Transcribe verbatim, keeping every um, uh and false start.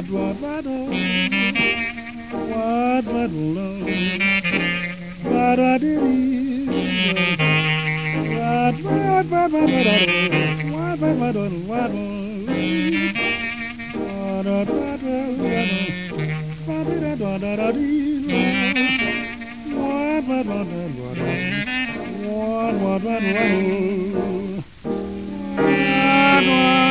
What, what, what, oh. What, what, oh. What, what, it is. What, what, what, what, what, oh. What, what, what, oh. What, oh. What, what, what, oh. What, what, what, what, oh. What, what, what, what, oh. What, what, what, what, oh. What, what,